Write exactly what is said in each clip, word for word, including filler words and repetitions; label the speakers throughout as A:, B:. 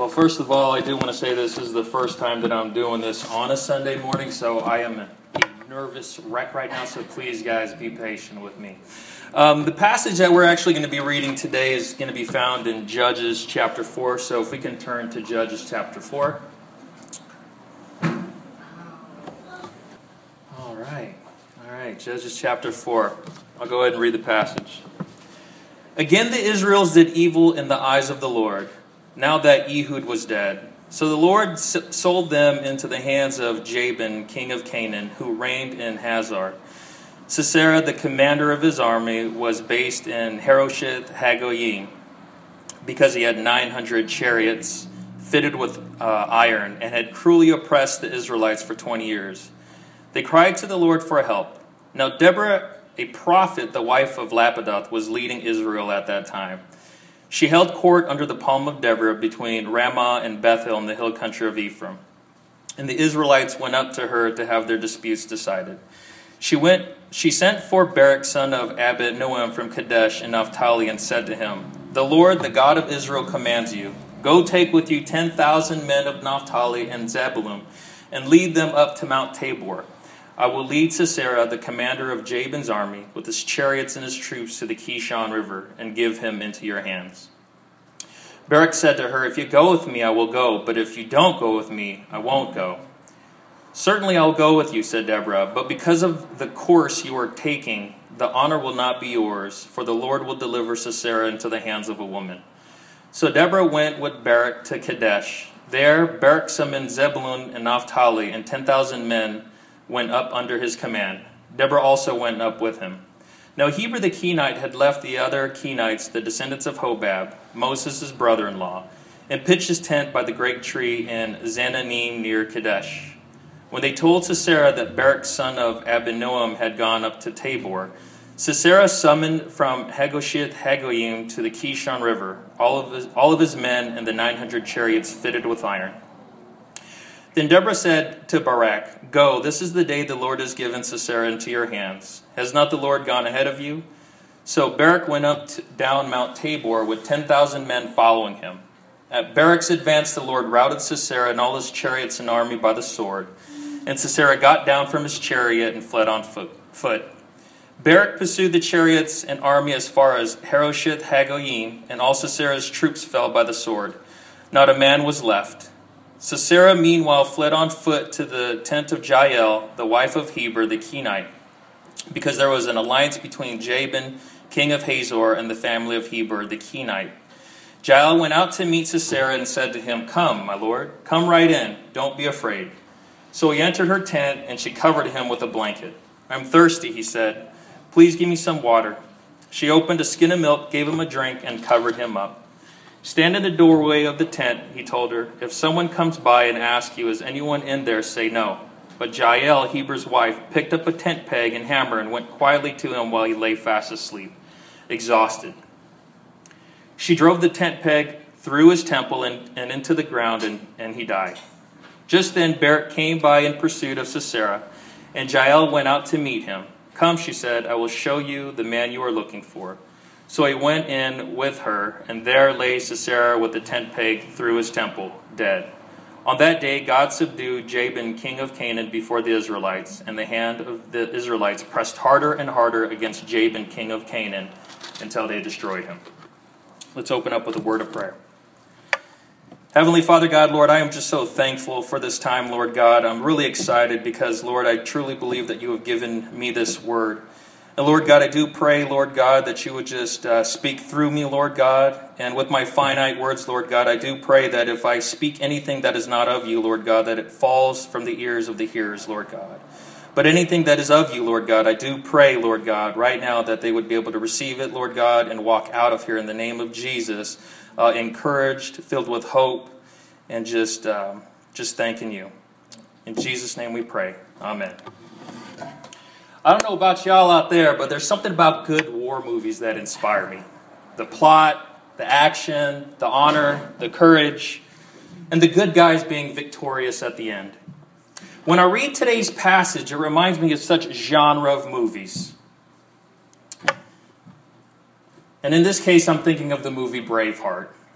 A: Well, first of all, I do want to say this is the first time that I'm doing this on a Sunday morning, so I am a nervous wreck right now, so please, guys, be patient with me. Um, the passage that we're actually going to be reading today is going to be found in Judges chapter four, so if we can turn to Judges chapter four. All right, all right, Judges chapter four. I'll go ahead and read the passage. Again, the Israelites did evil in the eyes of the Lord, now that Ehud was dead. So the Lord sold them into the hands of Jabin, king of Canaan, who reigned in Hazor. Sisera, the commander of his army, was based in Harosheth Hagoyim, because he had nine hundred chariots fitted with uh, iron, and had cruelly oppressed the Israelites for twenty years. They cried to the Lord for help. Now Deborah, a prophet, the wife of Lapidoth, was leading Israel at that time. She held court under the palm of Deborah between Ramah and Bethel in the hill country of Ephraim. And the Israelites went up to her to have their disputes decided. She went. She sent for Barak, son of Abed-Noam from Kadesh in Naphtali, and said to him, "The Lord, the God of Israel, commands you, go take with you ten thousand men of Naphtali and Zebulun, and lead them up to Mount Tabor. I will lead Sisera, the commander of Jabin's army, with his chariots and his troops to the Kishon River, and give him into your hands." Barak said to her, "If you go with me, I will go, but if you don't go with me, I won't go." "Certainly I will go with you," said Deborah, "but because of the course you are taking, the honor will not be yours, for the Lord will deliver Sisera into the hands of a woman." So Deborah went with Barak to Kadesh. There Barak summoned Zebulun and Naphtali, and ten thousand men went up under his command. Deborah also went up with him. Now Heber the Kenite had left the other Kenites, the descendants of Hobab, Moses' brother-in-law, and pitched his tent by the great tree in Zananim near Kadesh. When they told Sisera that Barak, son of Abinoam, had gone up to Tabor, Sisera summoned from Hagosheth Hagoyim to the Kishon River all of his, all of his men and the nine hundred chariots fitted with iron. Then Deborah said to Barak, "Go, this is the day the Lord has given Sisera into your hands. Has not the Lord gone ahead of you?" So Barak went up to, down Mount Tabor with ten thousand men following him. At Barak's advance, the Lord routed Sisera and all his chariots and army by the sword. And Sisera got down from his chariot and fled on foot. foot. Barak pursued the chariots and army as far as Harosheth Hagoyim, and all Sisera's troops fell by the sword. Not a man was left. Sisera, meanwhile, fled on foot to the tent of Jael, the wife of Heber the Kenite, because there was an alliance between Jabin, king of Hazor, and the family of Heber the Kenite. Jael went out to meet Sisera and said to him, "Come, my lord, come right in. Don't be afraid." So he entered her tent, and she covered him with a blanket. "I'm thirsty," he said. "Please give me some water." She opened a skin of milk, gave him a drink, and covered him up. "Stand in the doorway of the tent," he told her. "If someone comes by and asks you, 'Is anyone in there?' say no." But Jael, Heber's wife, picked up a tent peg and hammer and went quietly to him while he lay fast asleep, exhausted. She drove the tent peg through his temple and, and into the ground, and, and he died. Just then Barak came by in pursuit of Sisera, and Jael went out to meet him. "Come," she said, "I will show you the man you are looking for." So he went in with her, and there lay Sisera with the tent peg through his temple, dead. On that day God subdued Jabin, king of Canaan, before the Israelites, and the hand of the Israelites pressed harder and harder against Jabin, king of Canaan, until they destroyed him. Let's open up with a word of prayer. Heavenly Father God, Lord, I am just so thankful for this time, Lord God. I'm really excited because, Lord, I truly believe that you have given me this word. And Lord God, I do pray, Lord God, that you would just uh, speak through me, Lord God. And with my finite words, Lord God, I do pray that if I speak anything that is not of you, Lord God, that it falls from the ears of the hearers, Lord God. But anything that is of you, Lord God, I do pray, Lord God, right now that they would be able to receive it, Lord God, and walk out of here in the name of Jesus, uh, encouraged, filled with hope, and just, um, just thanking you. In Jesus' name we pray. Amen. I don't know about y'all out there, but there's something about good war movies that inspire me. The plot, the action, the honor, the courage, and the good guys being victorious at the end. When I read today's passage, it reminds me of such genre of movies. And in this case, I'm thinking of the movie Braveheart.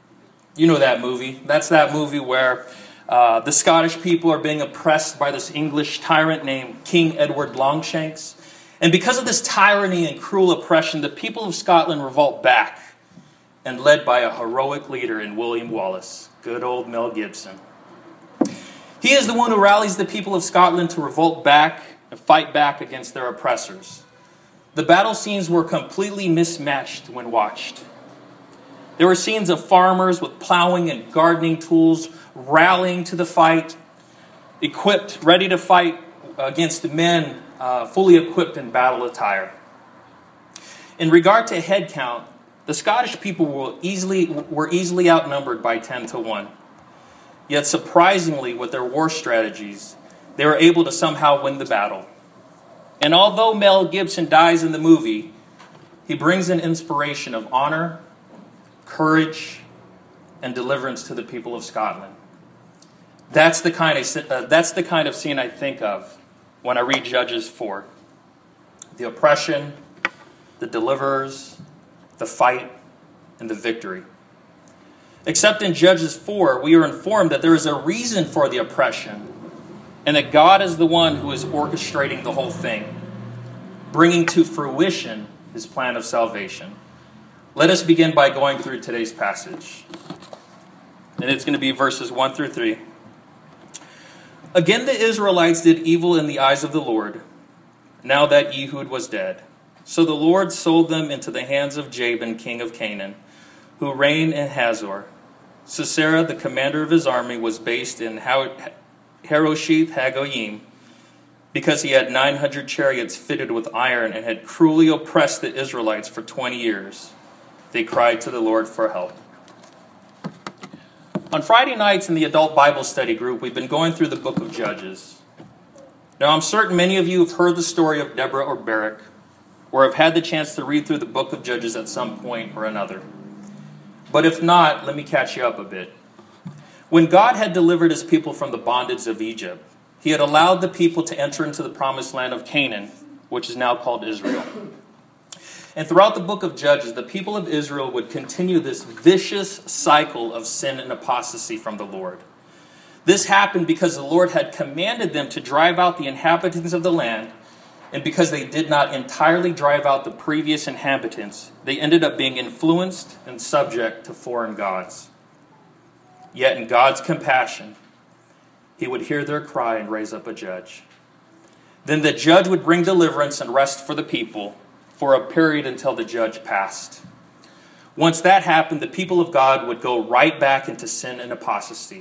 A: You know that movie. That's that movie where uh, the Scottish people are being oppressed by this English tyrant named King Edward Longshanks. And because of this tyranny and cruel oppression, the people of Scotland revolt back, and led by a heroic leader in William Wallace, good old Mel Gibson. He is the one who rallies the people of Scotland to revolt back and fight back against their oppressors. The battle scenes were completely mismatched when watched. There were scenes of farmers with plowing and gardening tools rallying to the fight, equipped, ready to fight against men uh, fully equipped in battle attire. In regard to head count, the Scottish people were easily, were easily outnumbered by ten to one. Yet surprisingly, with their war strategies, they were able to somehow win the battle. And although Mel Gibson dies in the movie, he brings an inspiration of honor, courage, and deliverance to the people of Scotland. That's the kind of, uh, that's the kind of scene I think of when I read Judges four. The oppression, the deliverers, the fight, and the victory. Except in Judges four, we are informed that there is a reason for the oppression, and that God is the one who is orchestrating the whole thing, bringing to fruition his plan of salvation. Let us begin by going through today's passage. And it's going to be verses one through three. Again, the Israelites did evil in the eyes of the Lord, now that Ehud was dead. So the Lord sold them into the hands of Jabin, king of Canaan, who reigned in Hazor. Sisera, the commander of his army, was based in Harosheth Hagoyim, because he had nine hundred chariots fitted with iron and had cruelly oppressed the Israelites for twenty years. They cried to the Lord for help. On Friday nights in the adult Bible study group, we've been going through the book of Judges. Now, I'm certain many of you have heard the story of Deborah or Barak, or have had the chance to read through the book of Judges at some point or another. But if not, let me catch you up a bit. When God had delivered his people from the bondage of Egypt, he had allowed the people to enter into the promised land of Canaan, which is now called Israel. And throughout the book of Judges, the people of Israel would continue this vicious cycle of sin and apostasy from the Lord. This happened because the Lord had commanded them to drive out the inhabitants of the land, and because they did not entirely drive out the previous inhabitants, they ended up being influenced and subject to foreign gods. Yet in God's compassion, he would hear their cry and raise up a judge. Then the judge would bring deliverance and rest for the people for a period until the judge passed. Once that happened, the people of God would go right back into sin and apostasy.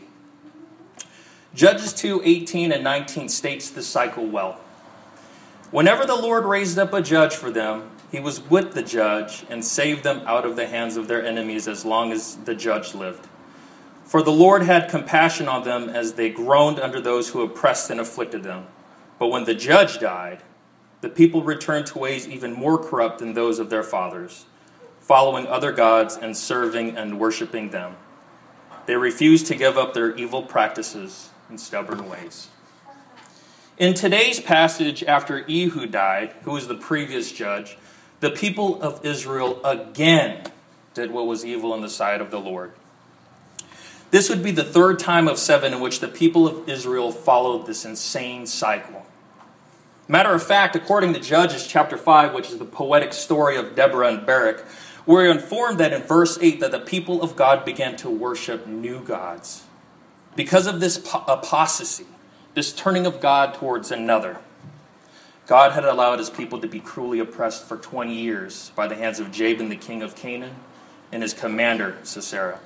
A: Judges two, eighteen and nineteen states this cycle well. Whenever the Lord raised up a judge for them, he was with the judge and saved them out of the hands of their enemies as long as the judge lived. For the Lord had compassion on them as they groaned under those who oppressed and afflicted them. But when the judge died, the people returned to ways even more corrupt than those of their fathers, following other gods and serving and worshiping them. They refused to give up their evil practices and stubborn ways. In today's passage, after Ehud died, who was the previous judge, the people of Israel again did what was evil in the sight of the Lord. This would be the third time of seven in which the people of Israel followed this insane cycle. Matter of fact, according to Judges chapter five, which is the poetic story of Deborah and Barak, we're informed that in verse eight that the people of God began to worship new gods. Because of this apostasy, this turning of God towards another, God had allowed his people to be cruelly oppressed for twenty years by the hands of Jabin, the king of Canaan, and his commander, Sisera.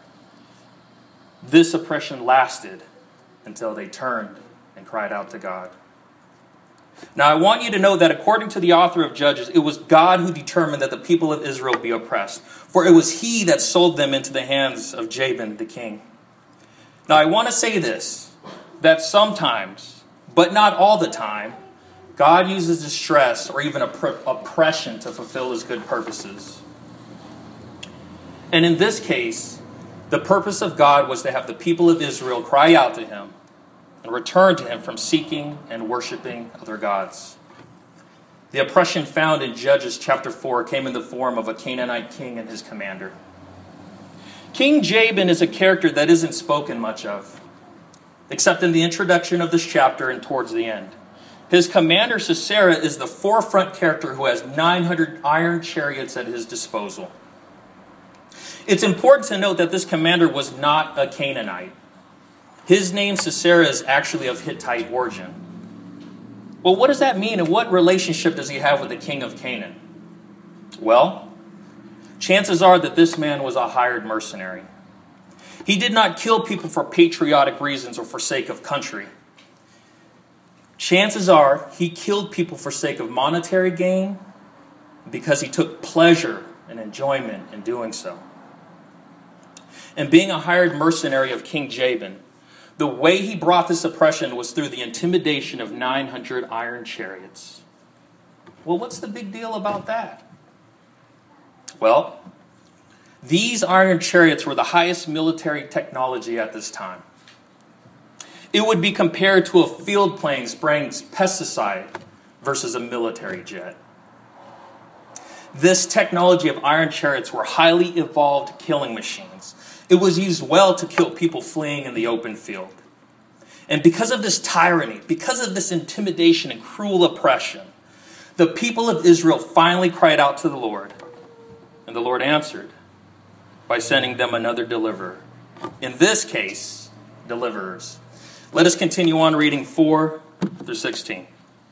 A: This oppression lasted until they turned and cried out to God. Now, I want you to know that according to the author of Judges, it was God who determined that the people of Israel be oppressed, for it was he that sold them into the hands of Jabin, the king. Now, I want to say this, that sometimes, but not all the time, God uses distress or even opp- oppression to fulfill his good purposes. And in this case, the purpose of God was to have the people of Israel cry out to him and return to him from seeking and worshiping other gods. The oppression found in Judges chapter four came in the form of a Canaanite king and his commander. King Jabin is a character that isn't spoken much of, except in the introduction of this chapter and towards the end. His commander, Sisera, is the forefront character who has nine hundred iron chariots at his disposal. It's important to note that this commander was not a Canaanite. His name, Sisera, is actually of Hittite origin. Well, what does that mean, and what relationship does he have with the king of Canaan? Well, chances are that this man was a hired mercenary. He did not kill people for patriotic reasons or for sake of country. Chances are he killed people for sake of monetary gain because he took pleasure and enjoyment in doing so. And being a hired mercenary of King Jabin, the way he brought this oppression was through the intimidation of nine hundred iron chariots. Well, what's the big deal about that? Well, these iron chariots were the highest military technology at this time. It would be compared to a field plane spraying pesticide versus a military jet. This technology of iron chariots were highly evolved killing machines. It was used well to kill people fleeing in the open field. And because of this tyranny, because of this intimidation and cruel oppression, the people of Israel finally cried out to the Lord. And the Lord answered by sending them another deliverer. In this case, deliverers. Let us continue on reading four through sixteen.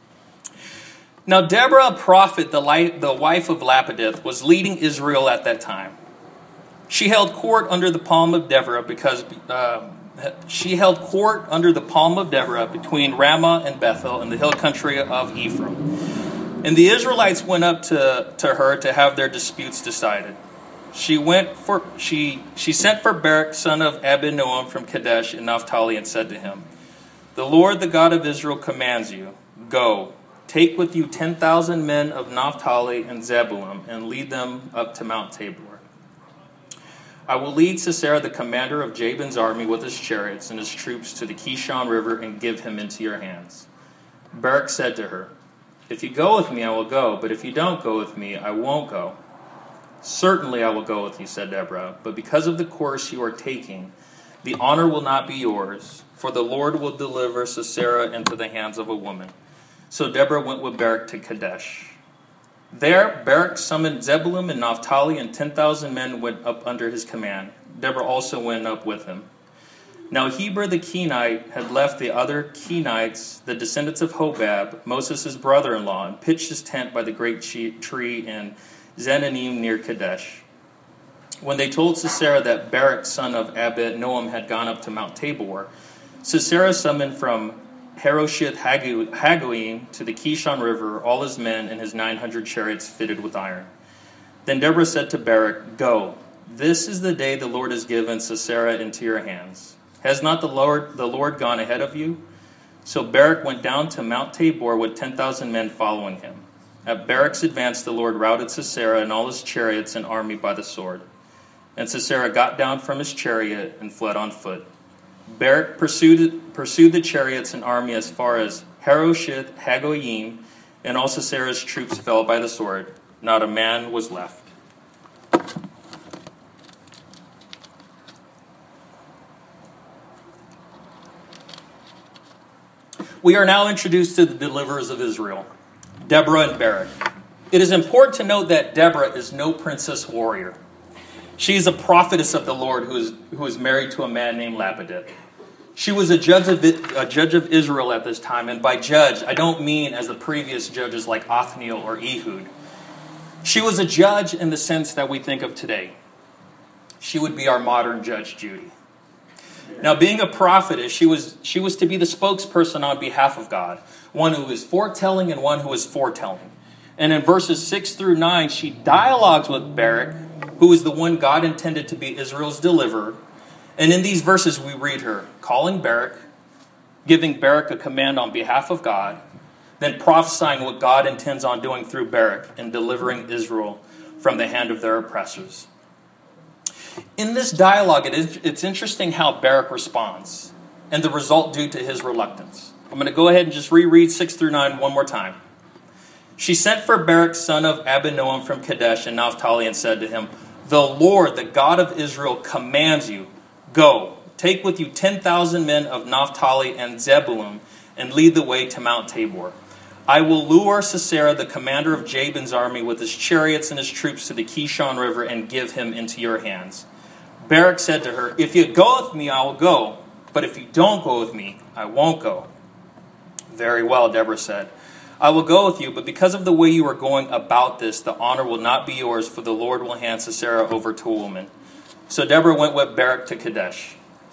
A: Now Deborah, a prophet, the wife of Lapidith, was leading Israel at that time. She held court under the palm of Deborah because uh, she held court under the palm of Deborah between Ramah and Bethel in the hill country of Ephraim. And the Israelites went up to, to her to have their disputes decided. She went for she she sent for Barak, son of Abinoam from Kadesh in Naphtali, and said to him, "The Lord, the God of Israel, commands you, go, take with you ten thousand men of Naphtali and Zebulun, and lead them up to Mount Tabor. I will lead Sisera, the commander of Jabin's army, with his chariots and his troops to the Kishon River and give him into your hands." Barak said to her, "If you go with me, I will go, but if you don't go with me, I won't go." "Certainly I will go with you," said Deborah, "but because of the course you are taking, the honor will not be yours, for the Lord will deliver Sisera into the hands of a woman." So Deborah went with Barak to Kadesh. There, Barak summoned Zebulun and Naphtali, and ten thousand men went up under his command. Deborah also went up with him. Now Heber the Kenite had left the other Kenites, the descendants of Hobab, Moses' brother-in-law, and pitched his tent by the great tree in Zananim near Kadesh. When they told Sisera that Barak, son of Abinoam, had gone up to Mount Tabor, Sisera summoned from Harosheth Hagoyim to the Kishon River all his men and his nine hundred chariots fitted with iron. Then Deborah said to Barak, "Go, this is the day the Lord has given Sisera into your hands. Has not the Lord, the Lord gone ahead of you?" So Barak went down to Mount Tabor with ten thousand men following him. At Barak's advance, the Lord routed Sisera and all his chariots and army by the sword. And Sisera got down from his chariot and fled on foot. Barak pursued, pursued the chariots and army as far as Harosheth Hagoyim, and all Sisera's troops fell by the sword. Not a man was left. We are now introduced to the deliverers of Israel, Deborah and Barak. It is important to note that Deborah is no princess warrior. She is a prophetess of the Lord who is, who is married to a man named Lapidith. She was a judge of a judge of Israel at this time, and by judge, I don't mean as the previous judges like Othniel or Ehud. She was a judge in the sense that we think of today. She would be our modern Judge Judy. Now, being a prophetess, she was she was to be the spokesperson on behalf of God, one who is foretelling and one who is foretelling. And in verses six through nine, she dialogues with Barak, who is the one God intended to be Israel's deliverer. And in these verses, we read her calling Barak, giving Barak a command on behalf of God, then prophesying what God intends on doing through Barak and delivering Israel from the hand of their oppressors. In this dialogue, it is, it's interesting how Barak responds and the result due to his reluctance. I'm going to go ahead and just reread six through nine one more time. She sent for Barak, son of Abinoam from Kadesh and Naphtali, and said to him, The Lord, the God of Israel, commands you, go, take with you ten thousand men of Naphtali and Zebulun, and lead the way to Mount Tabor. I will lure Sisera, the commander of Jabin's army, with his chariots and his troops to the Kishon River and give him into your hands. Barak said to her, if you go with me, I will go. But if you don't go with me, I won't go. Very well, Deborah said. I will go with you, but because of the way you are going about this, the honor will not be yours, for the Lord will hand Sisera over to a woman. So Deborah went with Barak to Kadesh.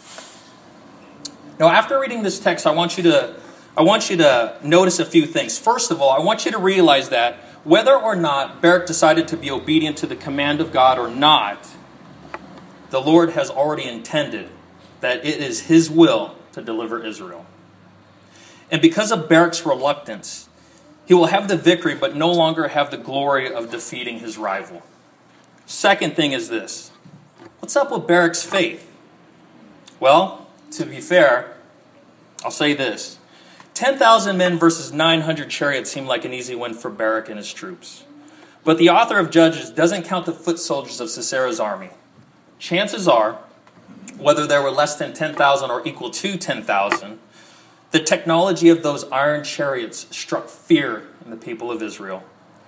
A: Now, after reading this text, I want you to I want you to notice a few things. First of all, I want you to realize that whether or not Barak decided to be obedient to the command of God or not, the Lord has already intended that it is his will to deliver Israel. And because of Barak's reluctance, he will have the victory but no longer have the glory of defeating his rival. Second thing is this. What's up with Barak's faith? Well, to be fair, I'll say this. ten thousand men versus nine hundred chariots seemed like an easy win for Barak and his troops. But the author of Judges doesn't count the foot soldiers of Sisera's army. Chances are, whether there were less than ten thousand or equal to ten thousand, the technology of those iron chariots struck fear in the people of Israel.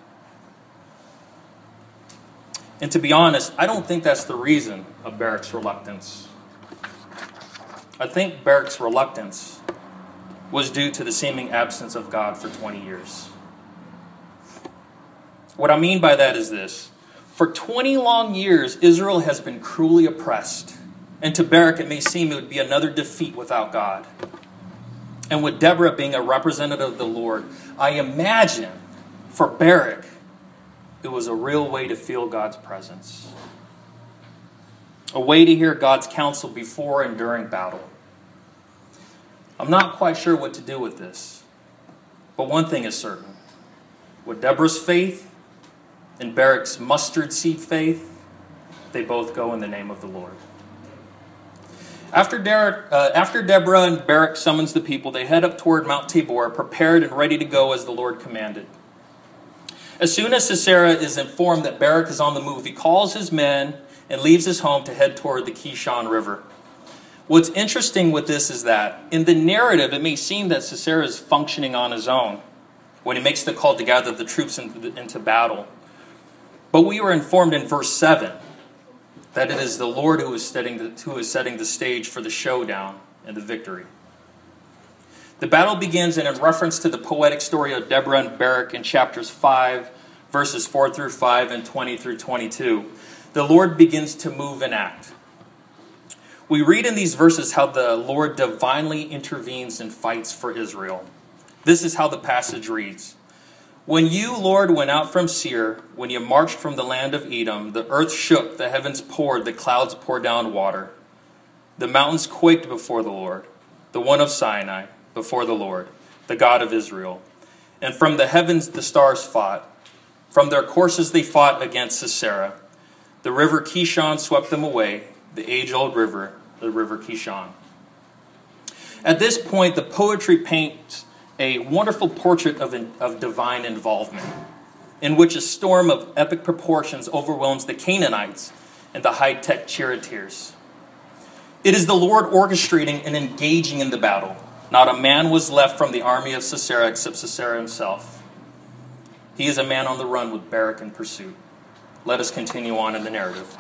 A: And to be honest, I don't think that's the reason of Barak's reluctance. I think Barak's reluctance was due to the seeming absence of God for twenty years. What I mean by that is this. For twenty long years, Israel has been cruelly oppressed. And to Barak, it may seem it would be another defeat without God. And with Deborah being a representative of the Lord, I imagine for Barak, it was a real way to feel God's presence. A way to hear God's counsel before and during battle. I'm not quite sure what to do with this. But one thing is certain. With Deborah's faith and Barak's mustard seed faith, they both go in the name of the Lord. After, Derek, uh, after Deborah and Barak summons the people, they head up toward Mount Tabor, prepared and ready to go as the Lord commanded. As soon as Sisera is informed that Barak is on the move, he calls his men and leaves his home to head toward the Kishon River. What's interesting with this is that in the narrative, it may seem that Sisera is functioning on his own when he makes the call to gather the troops into, into battle. But we were informed in verse seven that it is the Lord who is setting the, who is setting the stage for the showdown and the victory. The battle begins, and in reference to the poetic story of Deborah and Barak in chapters five, verses four through five and twenty through twenty-two, the Lord begins to move and act. We read in these verses how the Lord divinely intervenes and fights for Israel. This is how the passage reads. When you, Lord, went out from Seir, when you marched from the land of Edom, the earth shook, the heavens poured, the clouds poured down water. The mountains quaked before the Lord, the one of Sinai, before the Lord, the God of Israel. And from the heavens the stars fought. From their courses they fought against Sisera. The river Kishon swept them away, the age-old river, the river Kishon. At this point, the poetry paints a wonderful portrait of, of divine involvement, in which a storm of epic proportions overwhelms the Canaanites and the high-tech charioteers. It is the Lord orchestrating and engaging in the battle. Not a man was left from the army of Sisera except Sisera himself. He is a man on the run with Barak in pursuit. Let us continue on in the narrative.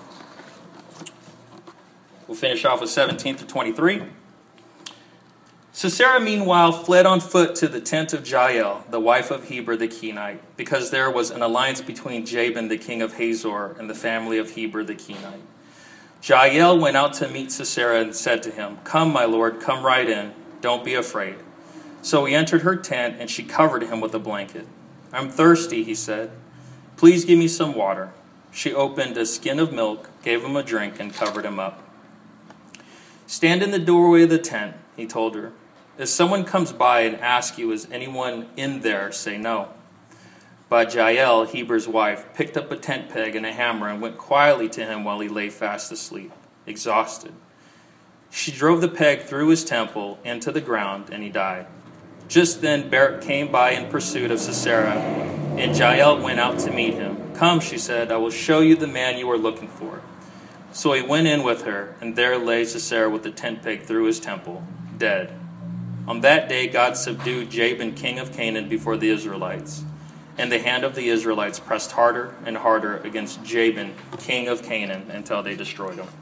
A: We'll finish off with seventeen through twenty-three. Sisera, meanwhile, fled on foot to the tent of Jael, the wife of Heber the Kenite, because there was an alliance between Jabin, the king of Hazor, and the family of Heber the Kenite. Jael went out to meet Sisera and said to him, "Come, my lord, come right in. Don't be afraid." So he entered her tent, and she covered him with a blanket. "I'm thirsty," he said. "Please give me some water." She opened a skin of milk, gave him a drink, and covered him up. "Stand in the doorway of the tent," he told her. "If someone comes by and asks you, 'Is anyone in there?' say no." But Jael, Heber's wife, picked up a tent peg and a hammer and went quietly to him while he lay fast asleep, exhausted. She drove the peg through his temple into the ground, and he died. Just then Barak came by in pursuit of Sisera, and Jael went out to meet him. "Come," she said, "I will show you the man you are looking for." So he went in with her, and there lay Sisera with the tent peg through his temple, dead. On that day God subdued Jabin, king of Canaan, before the Israelites. And the hand of the Israelites pressed harder and harder against Jabin, king of Canaan, until they destroyed him.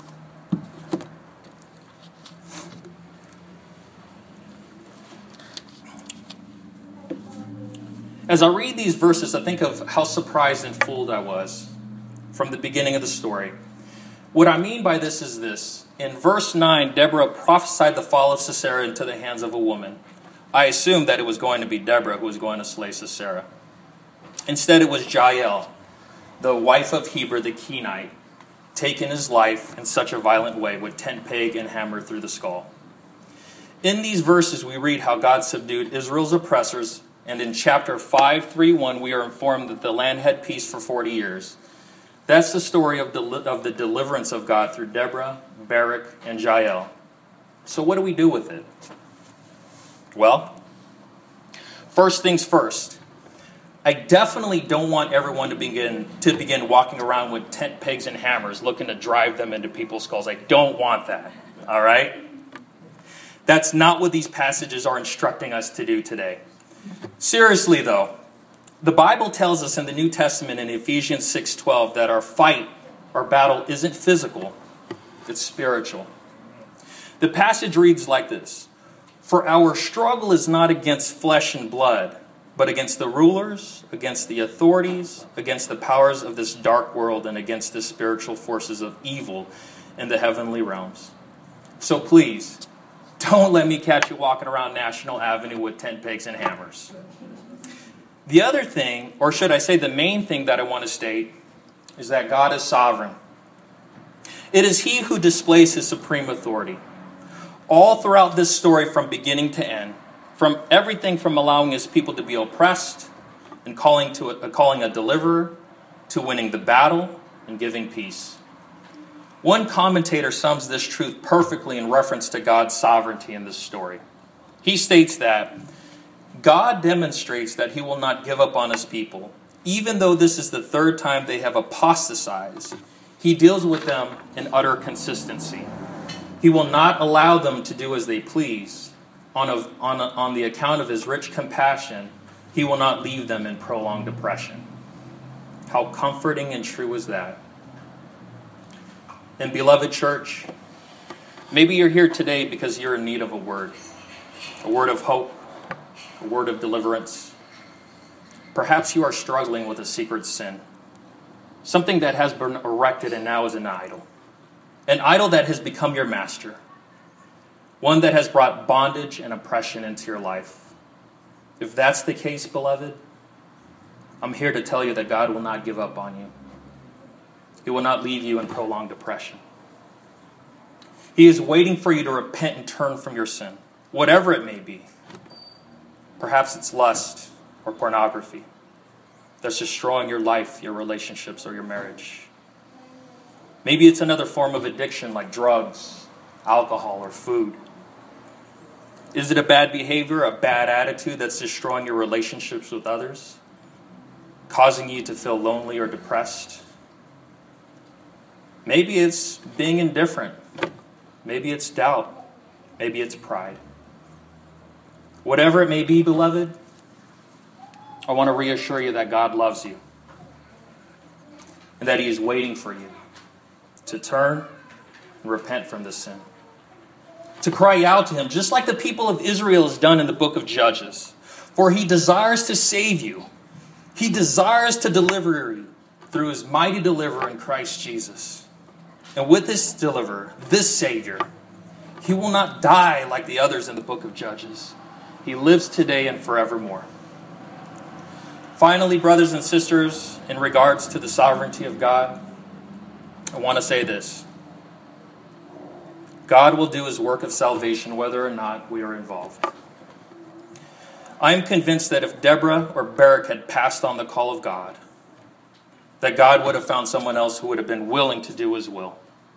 A: As I read these verses, I think of how surprised and fooled I was from the beginning of the story. What I mean by this is this. In verse nine, Deborah prophesied the fall of Sisera into the hands of a woman. I assumed that it was going to be Deborah who was going to slay Sisera. Instead, it was Jael, the wife of Heber the Kenite, taking his life in such a violent way with tent peg and hammer through the skull. In these verses, we read how God subdued Israel's oppressors. And in chapter five, three, one, we are informed that the land had peace for forty years. That's the story of, del- of the deliverance of God through Deborah, Barak, and Jael. So what do we do with it? Well, first things first. I definitely don't want everyone to begin to begin walking around with tent pegs and hammers looking to drive them into people's skulls. I don't want that. All right? That's not what these passages are instructing us to do today. Seriously, though, the Bible tells us in the New Testament in Ephesians six twelve that our fight, our battle, isn't physical, it's spiritual. The passage reads like this: "For our struggle is not against flesh and blood, but against the rulers, against the authorities, against the powers of this dark world, and against the spiritual forces of evil in the heavenly realms." So please, don't let me catch you walking around National Avenue with tent pegs and hammers. The other thing, or should I say the main thing that I want to state, is that God is sovereign. It is He who displays His supreme authority. All throughout this story from beginning to end, from everything from allowing His people to be oppressed and calling, to a, calling a deliverer, to winning the battle and giving peace. One commentator sums this truth perfectly in reference to God's sovereignty in this story. He states that God demonstrates that He will not give up on His people. Even though this is the third time they have apostatized, He deals with them in utter consistency. He will not allow them to do as they please. On, a, on, a, on the account of His rich compassion, He will not leave them in prolonged oppression. How comforting and true is that? And beloved church, maybe you're here today because you're in need of a word. A word of hope. A word of deliverance. Perhaps you are struggling with a secret sin. Something that has been erected and now is an idol. An idol that has become your master. One that has brought bondage and oppression into your life. If that's the case, beloved, I'm here to tell you that God will not give up on you. He will not leave you in prolonged oppression. He is waiting for you to repent and turn from your sin, whatever it may be. Perhaps it's lust or pornography that's destroying your life, your relationships, or your marriage. Maybe it's another form of addiction like drugs, alcohol, or food. Is it a bad behavior, a bad attitude that's destroying your relationships with others, causing you to feel lonely or depressed? Maybe it's being indifferent. Maybe it's doubt. Maybe it's pride. Whatever it may be, beloved, I want to reassure you that God loves you and that He is waiting for you to turn and repent from this sin. To cry out to Him, just like the people of Israel has done in the book of Judges. For He desires to save you. He desires to deliver you through His mighty deliverer in Christ Jesus. And with this deliverer, this Savior, He will not die like the others in the book of Judges. He lives today and forevermore. Finally, brothers and sisters, in regards to the sovereignty of God, I want to say this. God will do His work of salvation whether or not we are involved. I am convinced that if Deborah or Barak had passed on the call of God, that God would have found someone else who would have been willing to do His will.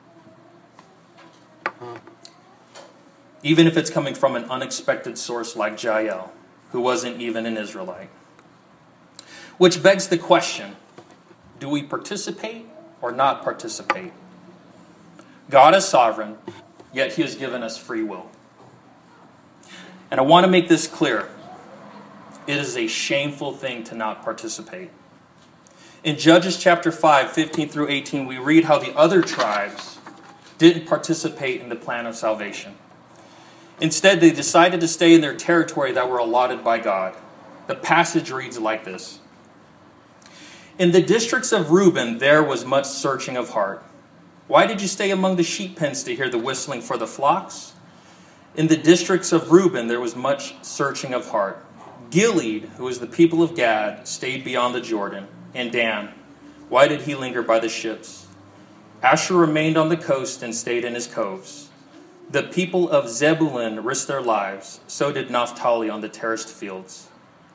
A: Even if it's coming from an unexpected source like Jael, who wasn't even an Israelite. Which begs the question, Do we participate or not participate? God is sovereign, yet he has given us free will. And I want to make this clear. It is a shameful thing to not participate. In Judges chapter five, fifteen through eighteen, we read how the other tribes didn't participate in the plan of salvation. Instead, they decided to stay in their territory that were allotted by God. The passage reads like this. In the districts of Reuben, there was much searching of heart. Why did you stay among the sheep pens to hear the whistling for the flocks? In the districts of Reuben, there was much searching of heart. Gilead, who was the people of Gad, stayed beyond the Jordan. And Dan, why did he linger by the ships? Asher remained on the coast and stayed in his coves. The people of Zebulun risked their lives. So did Naphtali on the terraced fields.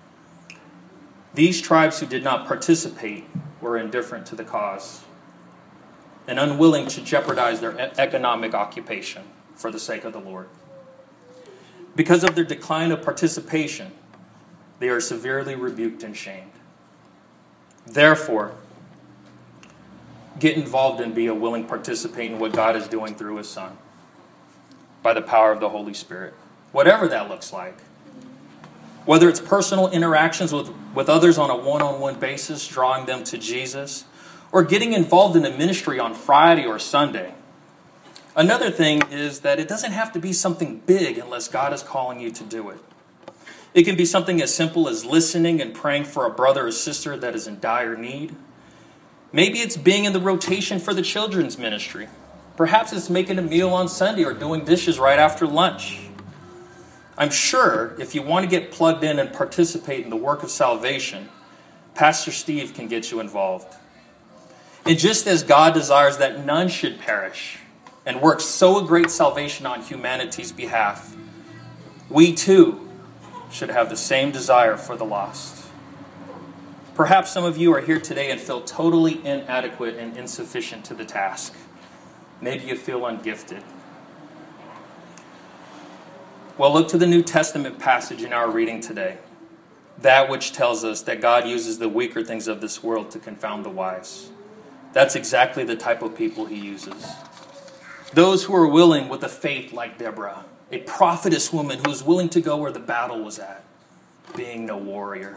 A: These tribes who did not participate were indifferent to the cause and unwilling to jeopardize their economic occupation for the sake of the Lord. Because of their decline of participation, they are severely rebuked and shamed. Therefore, get involved and be a willing participant in what God is doing through his Son by the power of the Holy Spirit, whatever that looks like. Whether it's personal interactions with, with others on a one-on-one basis, drawing them to Jesus, or getting involved in a ministry on Friday or Sunday. Another thing is that it doesn't have to be something big unless God is calling you to do it. It can be something as simple as listening and praying for a brother or sister that is in dire need. Maybe it's being in the rotation for the children's ministry. Perhaps it's making a meal on Sunday or doing dishes right after lunch. I'm sure if you want to get plugged in and participate in the work of salvation, Pastor Steve can get you involved. And just as God desires that none should perish and works so a great salvation on humanity's behalf, we too should have the same desire for the lost. Perhaps some of you are here today and feel totally inadequate and insufficient to the task. Maybe you feel ungifted. Well, look to the New Testament passage in our reading today. That which tells us that God uses the weaker things of this world to confound the wise. That's exactly the type of people he uses. Those who are willing with a faith like Deborah, a prophetess woman who was willing to go where the battle was at, being no warrior.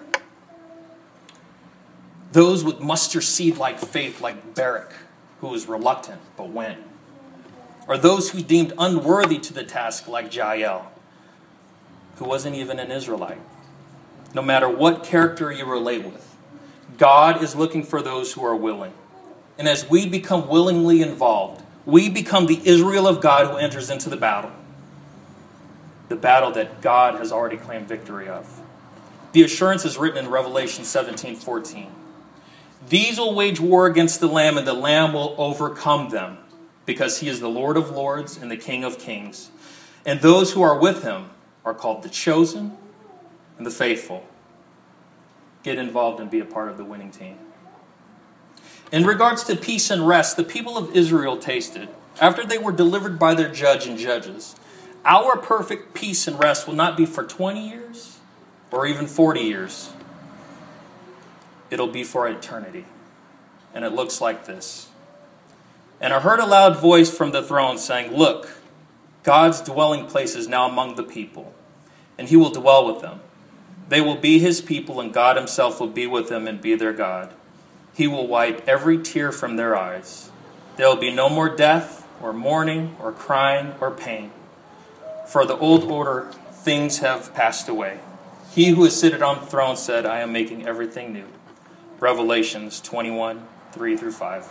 A: Those with mustard seed-like faith like Barak, who was reluctant but went. Or those who deemed unworthy to the task like Jael, who wasn't even an Israelite. No matter what character you relate with, God is looking for those who are willing. And as we become willingly involved, we become the Israel of God who enters into the battle. The battle that God has already claimed victory of. The assurance is written in Revelation seventeen fourteen. These will wage war against the Lamb, and the Lamb will overcome them, because he is the Lord of lords and the King of kings. And those who are with him are called the chosen and the faithful. Get involved and be a part of the winning team. In regards to peace and rest, the people of Israel tasted, after they were delivered by their judge and judges, our perfect peace and rest will not be for twenty years or even forty years. It'll be for eternity. And it looks like this. And I heard a loud voice from the throne saying, "Look, God's dwelling place is now among the people, and he will dwell with them. They will be his people, and God himself will be with them and be their God. He will wipe every tear from their eyes. There will be no more death, or mourning, or crying, or pain. For the old order, things have passed away. He who is seated on the throne said, I am making everything new." Revelations twenty-one, three through five.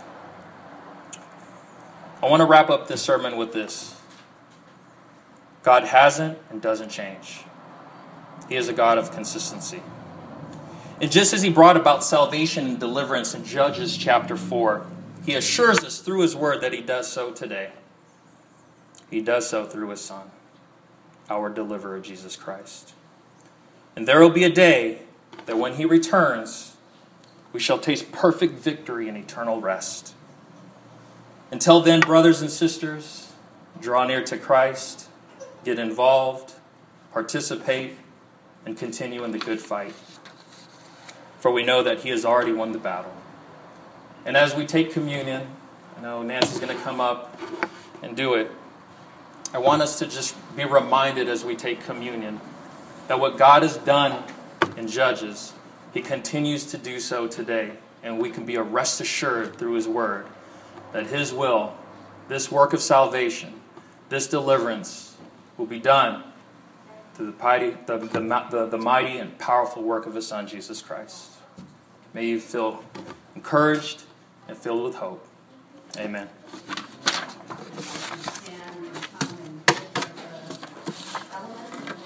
A: I want to wrap up this sermon with this. God hasn't and doesn't change. He is a God of consistency. And just as he brought about salvation and deliverance in Judges chapter four, he assures us through his word that he does so today. He does so through his Son, our deliverer, Jesus Christ. And there will be a day that when he returns, we shall taste perfect victory and eternal rest. Until then, brothers and sisters, draw near to Christ, get involved, participate, and continue in the good fight. For we know that he has already won the battle. And as we take communion, I know Nancy's going to come up and do it. I want us to just be reminded as we take communion that what God has done in Judges, He continues to do so today. And we can be a rest assured through His Word that His will, this work of salvation, this deliverance will be done through the mighty, the, the, the, the mighty and powerful work of His Son, Jesus Christ. May you feel encouraged and filled with hope. Amen.